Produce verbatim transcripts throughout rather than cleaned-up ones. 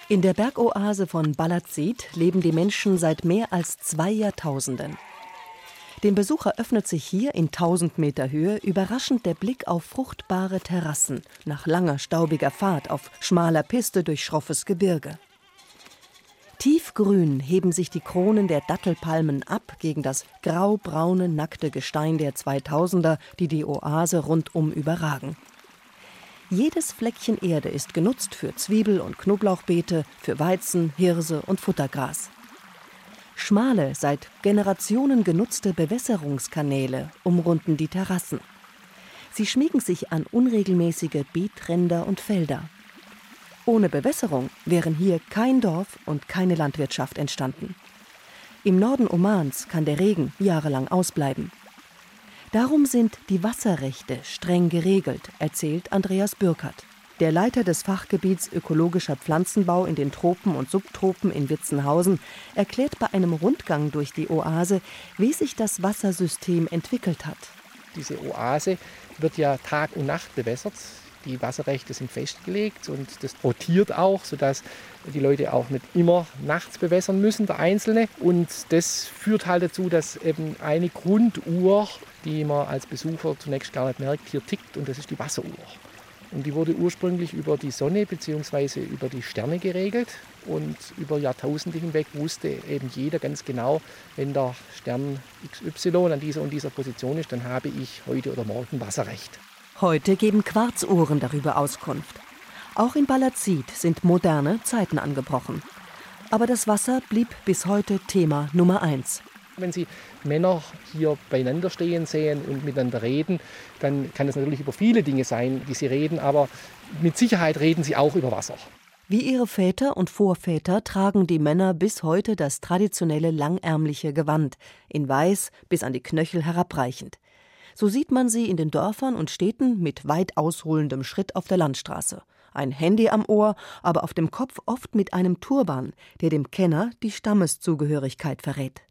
In der Bergoase von Balazid leben die Menschen seit mehr als zwei Jahrtausenden. Dem Besucher öffnet sich hier in tausend Meter Höhe überraschend der Blick auf fruchtbare Terrassen nach langer staubiger Fahrt auf schmaler Piste durch schroffes Gebirge. Tiefgrün heben sich die Kronen der Dattelpalmen ab gegen das grau-braune, nackte Gestein der zweitausender, die die Oase rundum überragen. Jedes Fleckchen Erde ist genutzt für Zwiebel- und Knoblauchbeete, für Weizen, Hirse und Futtergras. Schmale, seit Generationen genutzte Bewässerungskanäle umrunden die Terrassen. Sie schmiegen sich an unregelmäßige Beetränder und Felder. Ohne Bewässerung wären hier kein Dorf und keine Landwirtschaft entstanden. Im Norden Omans kann der Regen jahrelang ausbleiben. Darum sind die Wasserrechte streng geregelt, erzählt Andreas Bürkert. Der Leiter des Fachgebiets Ökologischer Pflanzenbau in den Tropen und Subtropen in Witzenhausen erklärt bei einem Rundgang durch die Oase, wie sich das Wassersystem entwickelt hat. Diese Oase wird ja Tag und Nacht bewässert. Die Wasserrechte sind festgelegt und das rotiert auch, sodass die Leute auch nicht immer nachts bewässern müssen, der Einzelne. Und das führt halt dazu, dass eben eine Grunduhr, die man als Besucher zunächst gar nicht merkt, hier tickt, und das ist die Wasseruhr. Und die wurde ursprünglich über die Sonne bzw. über die Sterne geregelt. Und über Jahrtausende hinweg wusste eben jeder ganz genau, wenn der Stern X Y an dieser und dieser Position ist, dann habe ich heute oder morgen Wasserrecht. Heute geben Quarzuhren darüber Auskunft. Auch in Balazid sind moderne Zeiten angebrochen. Aber das Wasser blieb bis heute Thema Nummer eins. Wenn Sie Männer hier beieinander stehen sehen und miteinander reden, dann kann es natürlich über viele Dinge sein, die sie reden, aber mit Sicherheit reden sie auch über Wasser. Wie ihre Väter und Vorväter tragen die Männer bis heute das traditionelle langärmliche Gewand, in Weiß bis an die Knöchel herabreichend. So sieht man sie in den Dörfern und Städten mit weit ausholendem Schritt auf der Landstraße. Ein Handy am Ohr, aber auf dem Kopf oft mit einem Turban, der dem Kenner die Stammeszugehörigkeit verrät.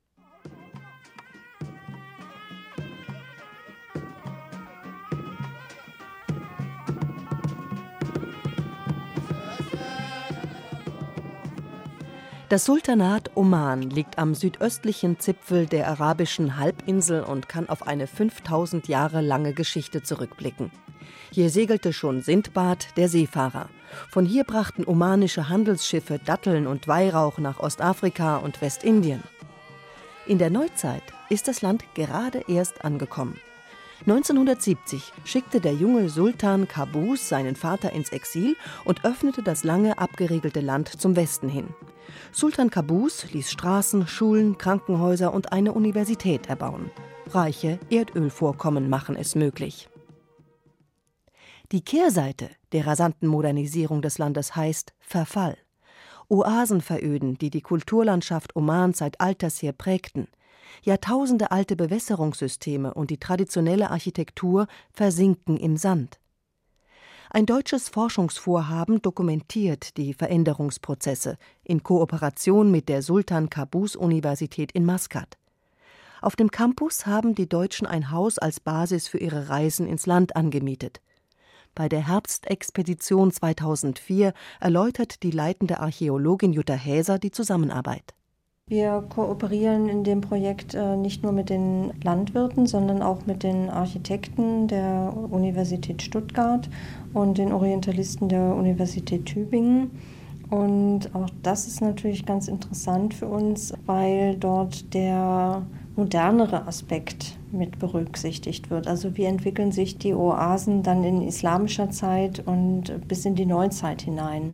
Das Sultanat Oman liegt am südöstlichen Zipfel der arabischen Halbinsel und kann auf eine fünftausend Jahre lange Geschichte zurückblicken. Hier segelte schon Sindbad, der Seefahrer. Von hier brachten omanische Handelsschiffe Datteln und Weihrauch nach Ostafrika und Westindien. In der Neuzeit ist das Land gerade erst angekommen. neunzehnhundertsiebzig schickte der junge Sultan Qaboos seinen Vater ins Exil und öffnete das lange abgeriegelte Land zum Westen hin. Sultan Qaboos ließ Straßen, Schulen, Krankenhäuser und eine Universität erbauen. Reiche Erdölvorkommen machen es möglich. Die Kehrseite der rasanten Modernisierung des Landes heißt Verfall. Oasen veröden, die die Kulturlandschaft Omans seit alters her prägten. Jahrtausende alte Bewässerungssysteme und die traditionelle Architektur versinken im Sand. Ein deutsches Forschungsvorhaben dokumentiert die Veränderungsprozesse in Kooperation mit der Sultan Qaboos Universität in Maskat. Auf dem Campus haben die Deutschen ein Haus als Basis für ihre Reisen ins Land angemietet. Bei der Herbstexpedition zweitausendvier erläutert die leitende Archäologin Jutta Häser die Zusammenarbeit. Wir kooperieren in dem Projekt äh, nicht nur mit den Landwirten, sondern auch mit den Architekten der Universität Stuttgart und den Orientalisten der Universität Tübingen. Und auch das ist natürlich ganz interessant für uns, weil dort der modernere Aspekt mit berücksichtigt wird. Also wie entwickeln sich die Oasen dann in islamischer Zeit und bis in die Neuzeit hinein.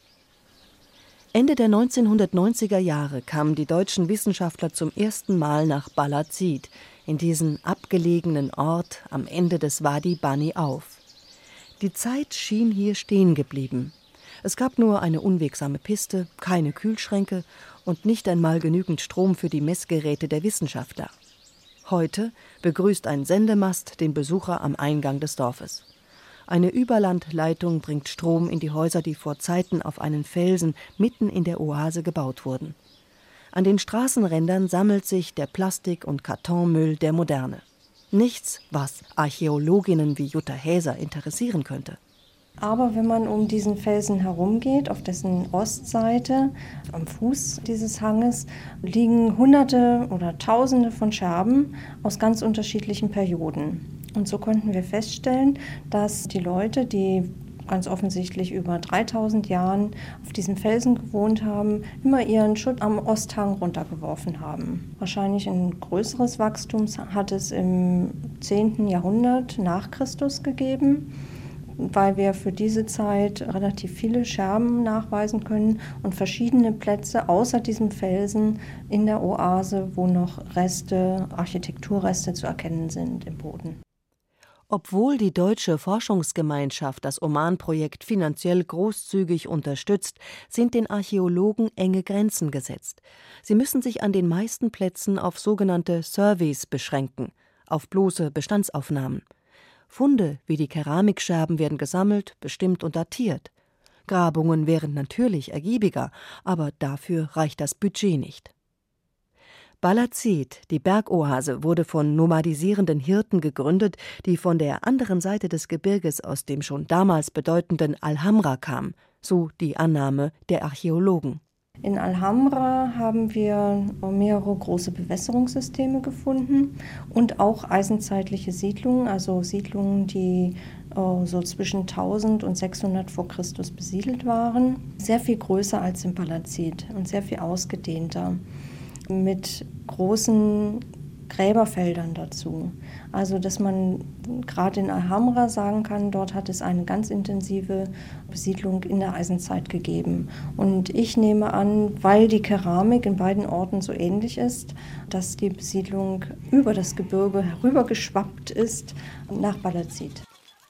Ende der neunzehnhundertneunziger Jahre kamen die deutschen Wissenschaftler zum ersten Mal nach Balazid, in diesen abgelegenen Ort am Ende des Wadi Bani auf. Die Zeit schien hier stehen geblieben. Es gab nur eine unwegsame Piste, keine Kühlschränke und nicht einmal genügend Strom für die Messgeräte der Wissenschaftler. Heute begrüßt ein Sendemast den Besucher am Eingang des Dorfes. Eine Überlandleitung bringt Strom in die Häuser, die vor Zeiten auf einen Felsen mitten in der Oase gebaut wurden. An den Straßenrändern sammelt sich der Plastik- und Kartonmüll der Moderne. Nichts, was Archäologinnen wie Jutta Häser interessieren könnte. Aber wenn man um diesen Felsen herumgeht, auf dessen Ostseite, am Fuß dieses Hanges, liegen Hunderte oder Tausende von Scherben aus ganz unterschiedlichen Perioden. Und so konnten wir feststellen, dass die Leute, die ganz offensichtlich über dreitausend Jahren auf diesem Felsen gewohnt haben, immer ihren Schutt am Osthang runtergeworfen haben. Wahrscheinlich ein größeres Wachstum hat es im zehnten Jahrhundert nach Christus gegeben, weil wir für diese Zeit relativ viele Scherben nachweisen können und verschiedene Plätze außer diesem Felsen in der Oase, wo noch Reste, Architekturreste zu erkennen sind im Boden. Obwohl die deutsche Forschungsgemeinschaft das Oman-Projekt finanziell großzügig unterstützt, sind den Archäologen enge Grenzen gesetzt. Sie müssen sich an den meisten Plätzen auf sogenannte Surveys beschränken, auf bloße Bestandsaufnahmen. Funde wie die Keramikscherben werden gesammelt, bestimmt und datiert. Grabungen wären natürlich ergiebiger, aber dafür reicht das Budget nicht. Balazid, die Bergoase, wurde von nomadisierenden Hirten gegründet, die von der anderen Seite des Gebirges aus dem schon damals bedeutenden Alhamra kamen, so die Annahme der Archäologen. In Alhamra haben wir mehrere große Bewässerungssysteme gefunden und auch eisenzeitliche Siedlungen, also Siedlungen, die so zwischen tausend und sechshundert vor Christus besiedelt waren. Sehr viel größer als in Balazid und sehr viel ausgedehnter, mit großen Gräberfeldern dazu. Also dass man gerade in Alhamra sagen kann, dort hat es eine ganz intensive Besiedlung in der Eisenzeit gegeben. Und ich nehme an, weil die Keramik in beiden Orten so ähnlich ist, dass die Besiedlung über das Gebirge herübergeschwappt ist nach Balazid.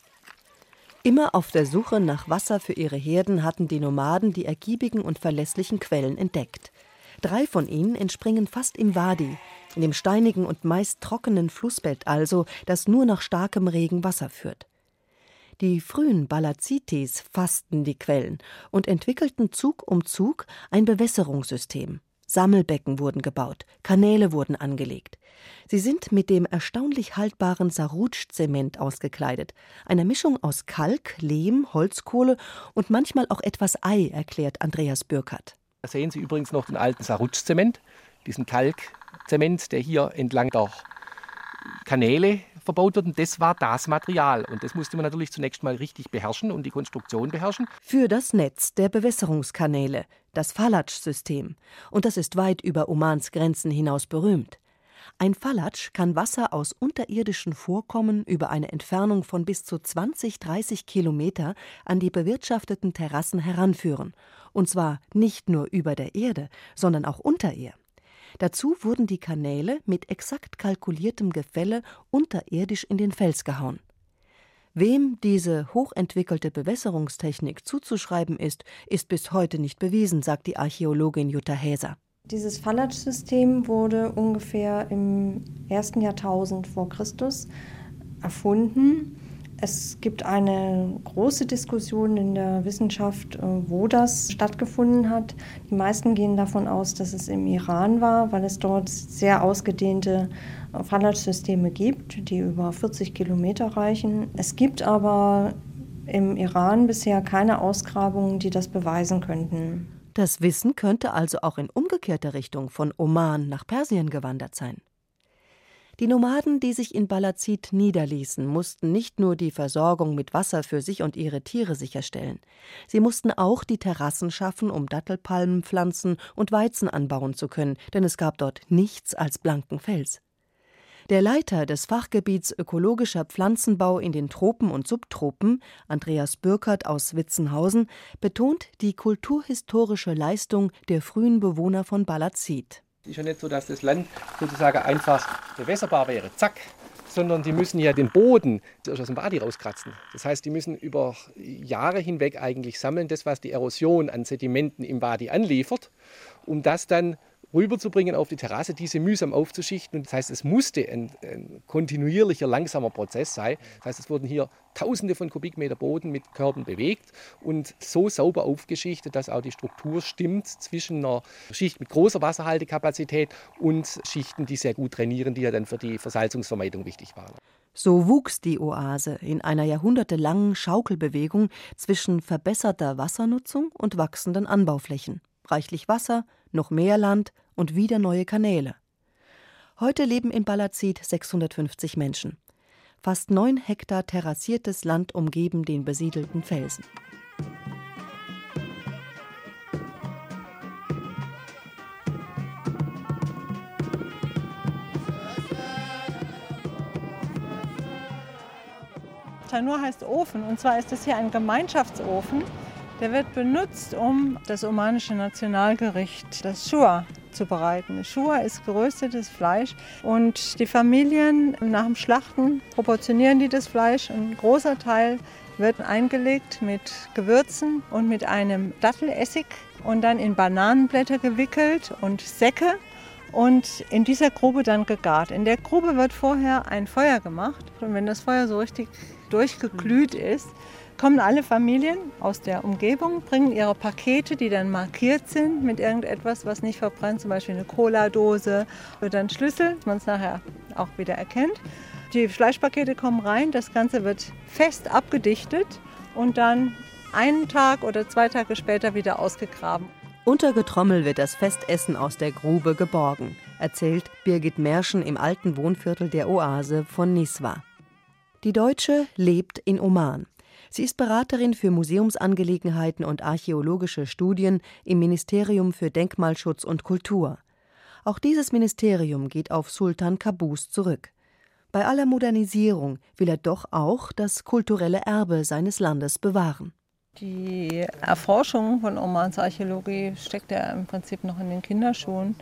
Immer auf der Suche nach Wasser für ihre Herden hatten die Nomaden die ergiebigen und verlässlichen Quellen entdeckt. Drei von ihnen entspringen fast im Wadi, in dem steinigen und meist trockenen Flussbett also, das nur nach starkem Regen Wasser führt. Die frühen Balazitis fassten die Quellen und entwickelten Zug um Zug ein Bewässerungssystem. Sammelbecken wurden gebaut, Kanäle wurden angelegt. Sie sind mit dem erstaunlich haltbaren Sarutsch-Zement ausgekleidet, einer Mischung aus Kalk, Lehm, Holzkohle und manchmal auch etwas Ei, erklärt Andreas Bürkert. Da sehen Sie übrigens noch den alten Sarutsch-Zement, diesen Kalkzement, der hier entlang der Kanäle verbaut wird. Und das war das Material. Und das musste man natürlich zunächst mal richtig beherrschen und die Konstruktion beherrschen. Für das Netz der Bewässerungskanäle, das Falatsch-System. Und das ist weit über Omans Grenzen hinaus berühmt. Ein Falatsch kann Wasser aus unterirdischen Vorkommen über eine Entfernung von bis zu zwanzig, dreißig Kilometer an die bewirtschafteten Terrassen heranführen. Und zwar nicht nur über der Erde, sondern auch unter ihr. Dazu wurden die Kanäle mit exakt kalkuliertem Gefälle unterirdisch in den Fels gehauen. Wem diese hochentwickelte Bewässerungstechnik zuzuschreiben ist, ist bis heute nicht bewiesen, sagt die Archäologin Jutta Häser. Dieses Falatsch-System wurde ungefähr im ersten Jahrtausend vor Christus erfunden. Es gibt eine große Diskussion in der Wissenschaft, wo das stattgefunden hat. Die meisten gehen davon aus, dass es im Iran war, weil es dort sehr ausgedehnte Falatsch-Systeme gibt, die über vierzig Kilometer reichen. Es gibt aber im Iran bisher keine Ausgrabungen, die das beweisen könnten. Das Wissen könnte also auch in umgekehrter Richtung von Oman nach Persien gewandert sein. Die Nomaden, die sich in Balazid niederließen, mussten nicht nur die Versorgung mit Wasser für sich und ihre Tiere sicherstellen. Sie mussten auch die Terrassen schaffen, um Dattelpalmen pflanzen und Weizen anbauen zu können, denn es gab dort nichts als blanken Fels. Der Leiter des Fachgebiets Ökologischer Pflanzenbau in den Tropen und Subtropen, Andreas Bürkert aus Witzenhausen, betont die kulturhistorische Leistung der frühen Bewohner von Balazid. Es ist ja nicht so, dass das Land sozusagen einfach bewässerbar wäre, zack, sondern die müssen ja den Boden aus dem Wadi rauskratzen. Das heißt, die müssen über Jahre hinweg eigentlich sammeln, das, was die Erosion an Sedimenten im Wadi anliefert, um das dann rüberzubringen auf die Terrasse, diese mühsam aufzuschichten. Und das heißt, es musste ein, ein kontinuierlicher, langsamer Prozess sein. Das heißt, es wurden hier Tausende von Kubikmeter Boden mit Körben bewegt und so sauber aufgeschichtet, dass auch die Struktur stimmt zwischen einer Schicht mit großer Wasserhaltekapazität und Schichten, die sehr gut trainieren, die ja dann für die Versalzungsvermeidung wichtig waren. So wuchs die Oase in einer jahrhundertelangen Schaukelbewegung zwischen verbesserter Wassernutzung und wachsenden Anbauflächen. Reichlich Wasser, noch mehr Land und wieder neue Kanäle. Heute leben in Balazid sechshundertfünfzig Menschen. Fast neun Hektar terrassiertes Land umgeben den besiedelten Felsen. Tanur heißt Ofen, und zwar ist das hier ein Gemeinschaftsofen. Der wird benutzt, um das omanische Nationalgericht, das Shua, zu bereiten. Shua ist geröstetes Fleisch und die Familien nach dem Schlachten proportionieren die das Fleisch. Ein großer Teil wird eingelegt mit Gewürzen und mit einem Dattelessig und dann in Bananenblätter gewickelt und Säcke und in dieser Grube dann gegart. In der Grube wird vorher ein Feuer gemacht und wenn das Feuer so richtig durchgeglüht ist, kommen alle Familien aus der Umgebung, bringen ihre Pakete, die dann markiert sind mit irgendetwas, was nicht verbrennt, zum Beispiel eine Cola-Dose oder ein Schlüssel, man es nachher auch wieder erkennt. Die Fleischpakete kommen rein, das Ganze wird fest abgedichtet und dann einen Tag oder zwei Tage später wieder ausgegraben. Unter Getrommel wird das Festessen aus der Grube geborgen, erzählt Birgit Merschen im alten Wohnviertel der Oase von Niswa. Die Deutsche lebt in Oman. Sie ist Beraterin für Museumsangelegenheiten und archäologische Studien im Ministerium für Denkmalschutz und Kultur. Auch dieses Ministerium geht auf Sultan Qaboos zurück. Bei aller Modernisierung will er doch auch das kulturelle Erbe seines Landes bewahren. Die Erforschung von Omans Archäologie steckt ja im Prinzip noch in den Kinderschuhen.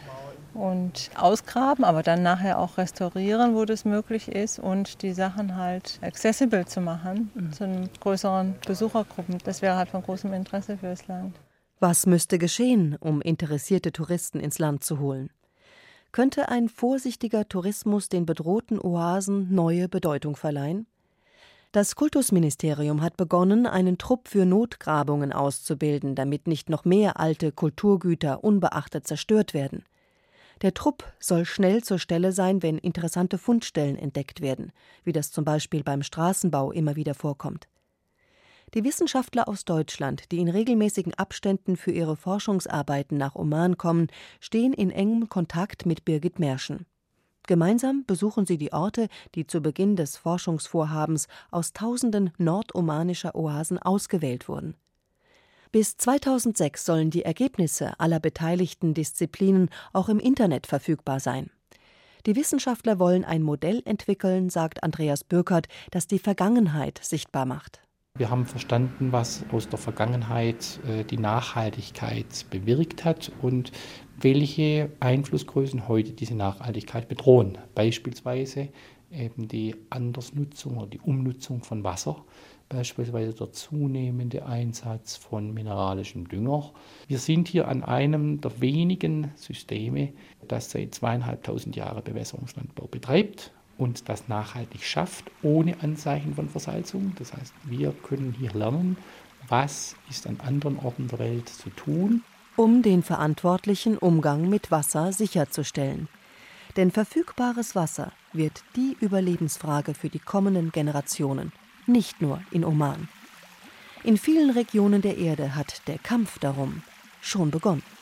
Und ausgraben, aber dann nachher auch restaurieren, wo das möglich ist und die Sachen halt accessible zu machen, mhm. zu einem größeren Besuchergruppen. Das wäre halt von großem Interesse für das Land. Was müsste geschehen, um interessierte Touristen ins Land zu holen? Könnte ein vorsichtiger Tourismus den bedrohten Oasen neue Bedeutung verleihen? Das Kultusministerium hat begonnen, einen Trupp für Notgrabungen auszubilden, damit nicht noch mehr alte Kulturgüter unbeachtet zerstört werden. Der Trupp soll schnell zur Stelle sein, wenn interessante Fundstellen entdeckt werden, wie das zum Beispiel beim Straßenbau immer wieder vorkommt. Die Wissenschaftler aus Deutschland, die in regelmäßigen Abständen für ihre Forschungsarbeiten nach Oman kommen, stehen in engem Kontakt mit Birgit Merschen. Gemeinsam besuchen sie die Orte, die zu Beginn des Forschungsvorhabens aus tausenden nordomanischer Oasen ausgewählt wurden. Bis zweitausendsechs sollen die Ergebnisse aller beteiligten Disziplinen auch im Internet verfügbar sein. Die Wissenschaftler wollen ein Modell entwickeln, sagt Andreas Bürkert, das die Vergangenheit sichtbar macht. Wir haben verstanden, was aus der Vergangenheit äh, die Nachhaltigkeit bewirkt hat und welche Einflussgrößen heute diese Nachhaltigkeit bedrohen. Beispielsweise eben die Andersnutzung oder die Umnutzung von Wasser. Beispielsweise der zunehmende Einsatz von mineralischem Dünger. Wir sind hier an einem der wenigen Systeme, das seit zweieinhalbtausend Jahren Bewässerungslandbau betreibt und das nachhaltig schafft, ohne Anzeichen von Versalzung. Das heißt, wir können hier lernen, was ist an anderen Orten der Welt zu tun, um den verantwortlichen Umgang mit Wasser sicherzustellen. Denn verfügbares Wasser wird die Überlebensfrage für die kommenden Generationen. Nicht nur in Oman. In vielen Regionen der Erde hat der Kampf darum schon begonnen.